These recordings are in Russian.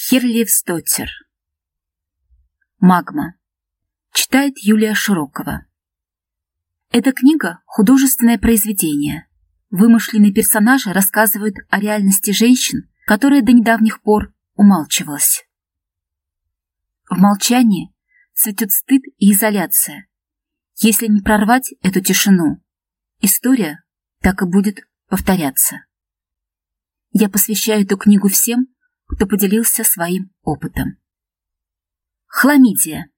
Хирлифсдоттир. Магма. Читает Юлия Широкова. Эта книга – художественное произведение. Вымышленные персонажи рассказывают о реальности женщин, которая до недавних пор умалчивалась. В молчании цветет стыд и изоляция. Если не прорвать эту тишину, история так и будет повторяться. Я посвящаю эту книгу всем, кто поделился своим опытом. Хламидия.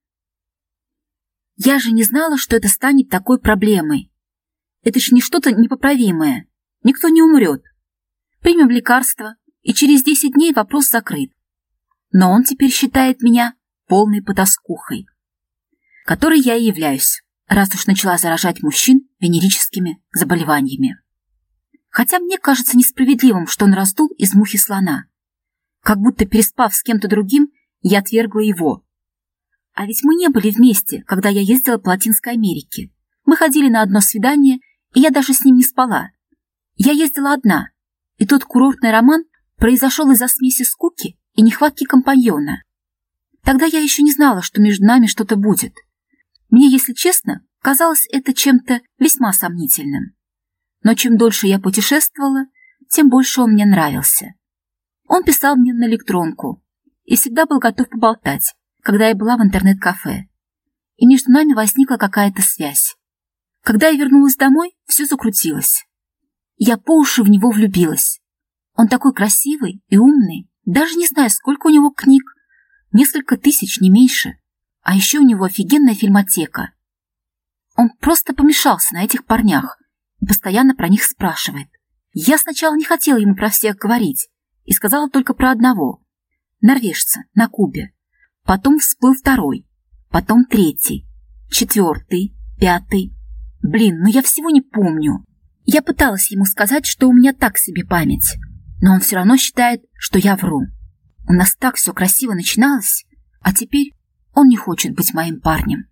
Я же не знала, что это станет такой проблемой. Это ж не что-то непоправимое. Никто не умрет. Примем лекарство, и через 10 дней вопрос закрыт. Но он теперь считает меня полной потаскухой, которой я и являюсь, раз уж начала заражать мужчин венерическими заболеваниями. Хотя мне кажется несправедливым, что он раздул из мухи слона. Как будто, переспав с кем-то другим, я отвергла его. А ведь мы не были вместе, когда я ездила по Латинской Америке. Мы ходили на одно свидание, и я даже с ним не спала. Я ездила одна, и тот курортный роман произошел из-за смеси скуки и нехватки компаньона. Тогда я еще не знала, что между нами что-то будет. Мне, если честно, казалось это чем-то весьма сомнительным. Но чем дольше я путешествовала, тем больше он мне нравился. Он писал мне на электронку и всегда был готов поболтать, когда я была в интернет-кафе. И между нами возникла какая-то связь. Когда я вернулась домой, все закрутилось. Я по уши в него влюбилась. Он такой красивый и умный, даже не знаю, сколько у него книг. Несколько тысяч, не меньше. А еще у него офигенная фильмотека. Он просто помешался на этих парнях и постоянно про них спрашивает. Я сначала не хотела ему про всех говорить и сказала только про одного. Норвежца, на Кубе. Потом всплыл второй, потом третий, четвертый, пятый. Блин, ну я всего не помню. Я пыталась ему сказать, что у меня так себе память, но он все равно считает, что я вру. У нас так все красиво начиналось, а теперь он не хочет быть моим парнем.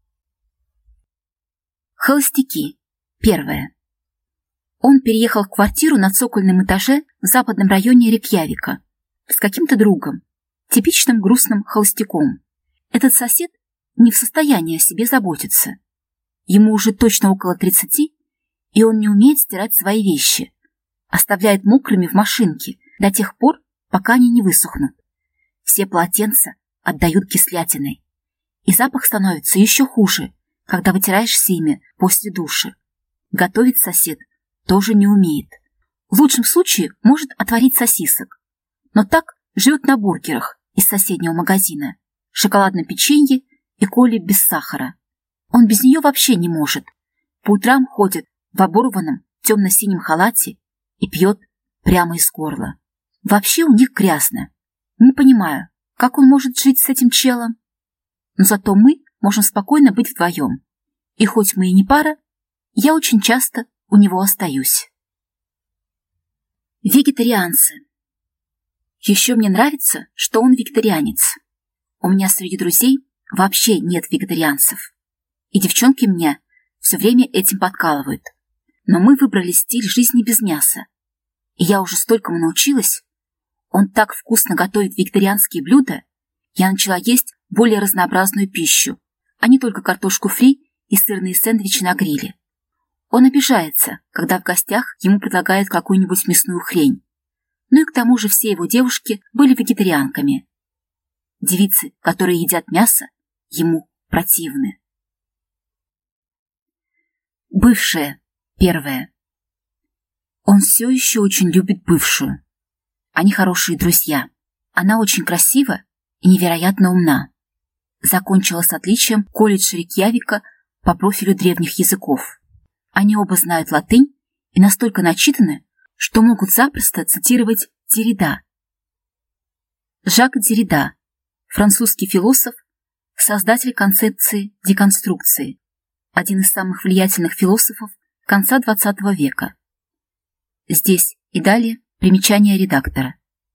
Холостяки. Первое. Он переехал в квартиру на цокольном этаже в западном районе Рейкьявика с каким-то другом, типичным грустным холостяком. Этот сосед не в состоянии о себе заботиться. Ему уже точно около 30, и он не умеет стирать свои вещи. Оставляет мокрыми в машинке до тех пор, пока они не высохнут. Все полотенца отдают кислятиной. И запах становится еще хуже, когда вытираешься ими после душа. Готовить сосед тоже не умеет. В лучшем случае может отварить сосисок. Но так живет на бургерах из соседнего магазина, шоколадном печенье и коле без сахара. Он без нее вообще не может. По утрам ходит в оборванном темно-синем халате и пьет прямо из горла. Вообще у них грязно. Не понимаю, как он может жить с этим челом. Но зато мы можем спокойно быть вдвоем. И хоть мы и не пара, я очень часто у него остаюсь. Вегетарианцы. Еще мне нравится, что он вегетарианец. У меня среди друзей вообще нет вегетарианцев. И девчонки меня все время этим подкалывают. Но мы выбрали стиль жизни без мяса. И я уже столькому научилась. Он так вкусно готовит вегетарианские блюда. Я начала есть более разнообразную пищу, а не только картошку фри и сырные сэндвичи на гриле. Он обижается, когда в гостях ему предлагают какую-нибудь мясную хрень. Ну и к тому же все его девушки были вегетарианками. Девицы, которые едят мясо, ему противны. Бывшая. Первая. Он все еще очень любит бывшую. Они хорошие друзья. Она очень красива и невероятно умна. Закончила с отличием колледж Рейкьявика по профилю древних языков. Они оба знают латынь и настолько начитаны, что могут запросто цитировать Деррида. Жак Деррида, французский философ, создатель концепции деконструкции, один из самых влиятельных философов конца XX века. Здесь и далее примечание редактора.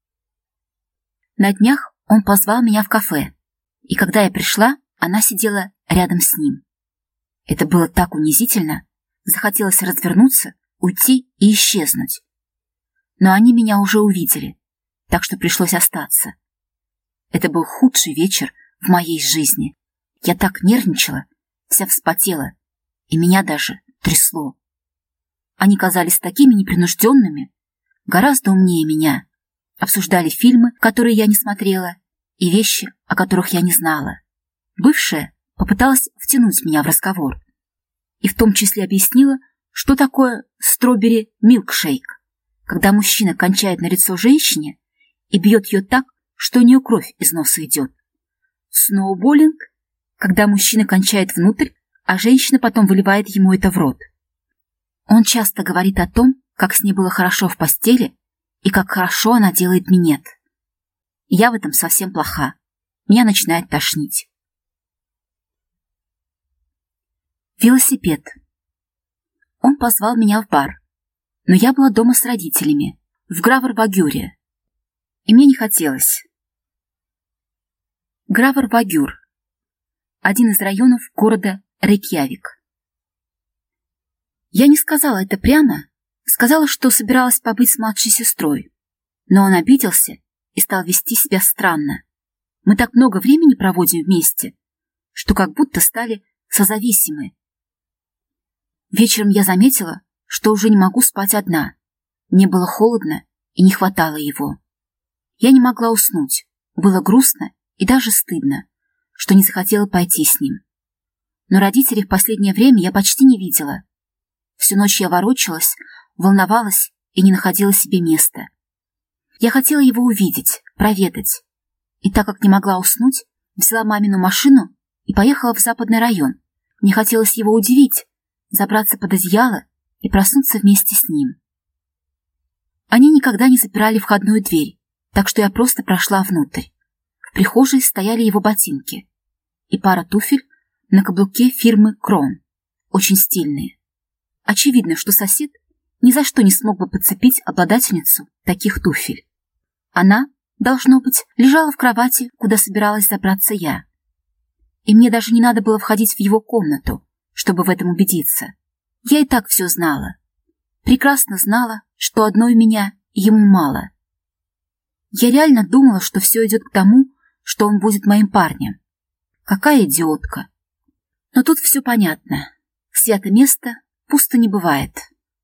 На днях он позвал меня в кафе, и когда я пришла, она сидела рядом с ним. Это было так унизительно, захотелось развернуться, уйти и исчезнуть. Но они меня уже увидели, так что пришлось остаться. Это был худший вечер в моей жизни. Я так нервничала, вся вспотела, и меня даже трясло. Они казались такими непринужденными, гораздо умнее меня. Обсуждали фильмы, которые я не смотрела, и вещи, о которых я не знала. Бывшая попыталась втянуть меня в разговор. И в том числе объяснила, что такое стробери-милкшейк, когда мужчина кончает на лицо женщине и бьет ее так, что у нее кровь из носа идет. Сноуболлинг, когда мужчина кончает внутрь, а женщина потом выливает ему это в рот. Он часто говорит о том, как с ней было хорошо в постели и как хорошо она делает минет. Я в этом совсем плоха. Меня начинает тошнить. Велосипед. Он позвал меня в бар, но я была дома с родителями, в Гравер-Вагюре, и мне не хотелось. Гравер-Вагюр — один из районов города Рейкьявик. Я не сказала это прямо, сказала, что собиралась побыть с младшей сестрой, но он обиделся и стал вести себя странно. Мы так много времени проводим вместе, что как будто стали созависимы. Вечером я заметила, что уже не могу спать одна. Мне было холодно и не хватало его. Я не могла уснуть. Было грустно и даже стыдно, что не захотела пойти с ним. Но родителей в последнее время я почти не видела. Всю ночь я ворочалась, волновалась и не находила себе места. Я хотела его увидеть, проведать. И так как не могла уснуть, взяла мамину машину и поехала в западный район. Мне хотелось его удивить, забраться под одеяло и проснуться вместе с ним. Они никогда не запирали входную дверь, так что я просто прошла внутрь. В прихожей стояли его ботинки и пара туфель на каблуке фирмы Крон, очень стильные. Очевидно, что сосед ни за что не смог бы подцепить обладательницу таких туфель. Она, должно быть, лежала в кровати, куда собиралась забраться я. И мне даже не надо было входить в его комнату, чтобы в этом убедиться. Я и так все знала. Прекрасно знала, что одной меня ему мало. Я реально думала, что все идет к тому, что он будет моим парнем. Какая идиотка. Но тут все понятно. Свято место пусто не бывает.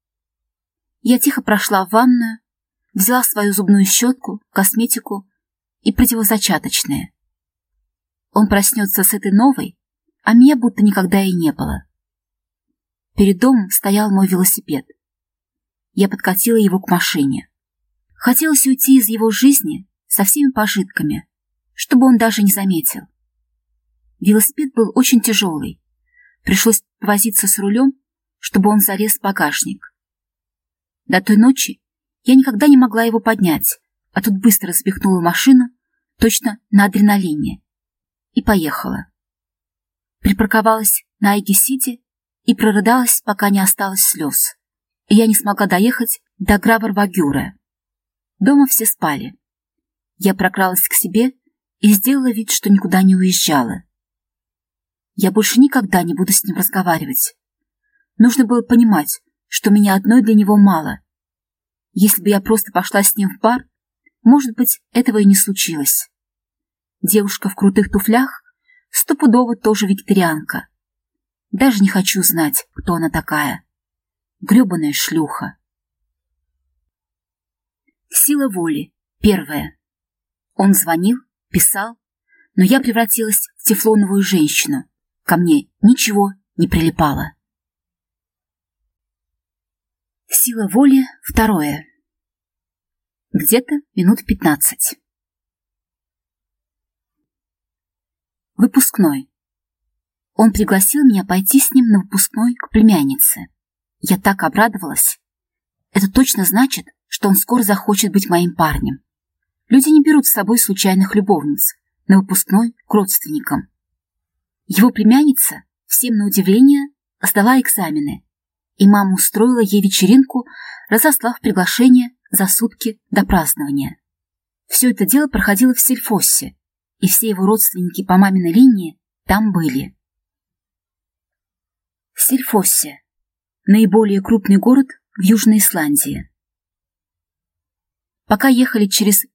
Я тихо прошла в ванную, взяла свою зубную щетку, косметику и противозачаточное. Он проснется с этой новой, а меня будто никогда и не было. Перед домом стоял мой велосипед. Я подкатила его к машине. Хотелось уйти из его жизни со всеми пожитками, чтобы он даже не заметил. Велосипед был очень тяжелый. Пришлось повозиться с рулем, чтобы он залез в багажник. До той ночи я никогда не могла его поднять, а тут быстро запихнула машину, точно на адреналине, и поехала. Припарковалась на Айги-Сити и прорыдалась, пока не осталось слез. И я не смогла доехать до Гравер-Вагюра. Дома все спали. Я прокралась к себе и сделала вид, что никуда не уезжала. Я больше никогда не буду с ним разговаривать. Нужно было понимать, что меня одной для него мало. Если бы я просто пошла с ним в бар, может быть, этого и не случилось. Девушка в крутых туфлях стопудово тоже вегетарианка. Даже не хочу знать, кто она такая. Грёбаная шлюха. Сила воли. Первая. Он звонил, писал, но я превратилась в тефлоновую женщину. Ко мне ничего не прилипало. Сила воли. Второе. Где-то минут 15. Выпускной. Он пригласил меня пойти с ним на выпускной к племяннице. Я так обрадовалась. Это точно значит, что он скоро захочет быть моим парнем. Люди не берут с собой случайных любовниц на выпускной к родственникам. Его племянница, всем на удивление, сдала экзамены, и мама устроила ей вечеринку, разослав приглашение за сутки до празднования. Все это дело проходило в Сельфоссе, и все его родственники по маминой линии там были. Сельфоссе – наиболее крупный город в Южной Исландии. Пока ехали через